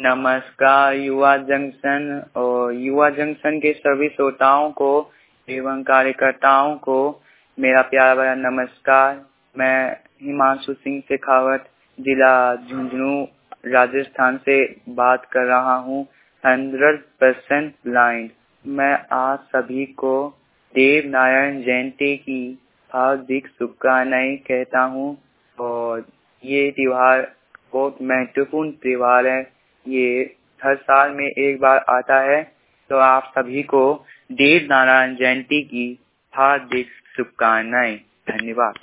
नमस्कार युवा जंक्शन और युवा जंक्शन के सभी श्रोताओं को एवं कार्यकर्ताओं को मेरा प्यारा भरा नमस्कार। मैं हिमांशु सिंह शेखावत जिला झुंझुनू राजस्थान से बात कर रहा हूँ 100% ब्लाइंड। मैं आप सभी को देव नारायण जयंती की हार्दिक शुभकामनाएं कहता हूँ और ये त्योहार बहुत महत्वपूर्ण त्योहार है। ये हर साल में एक बार आता है, तो आप सभी को देव नारायण जयंती की हार्दिक शुभकामनाएं। धन्यवाद।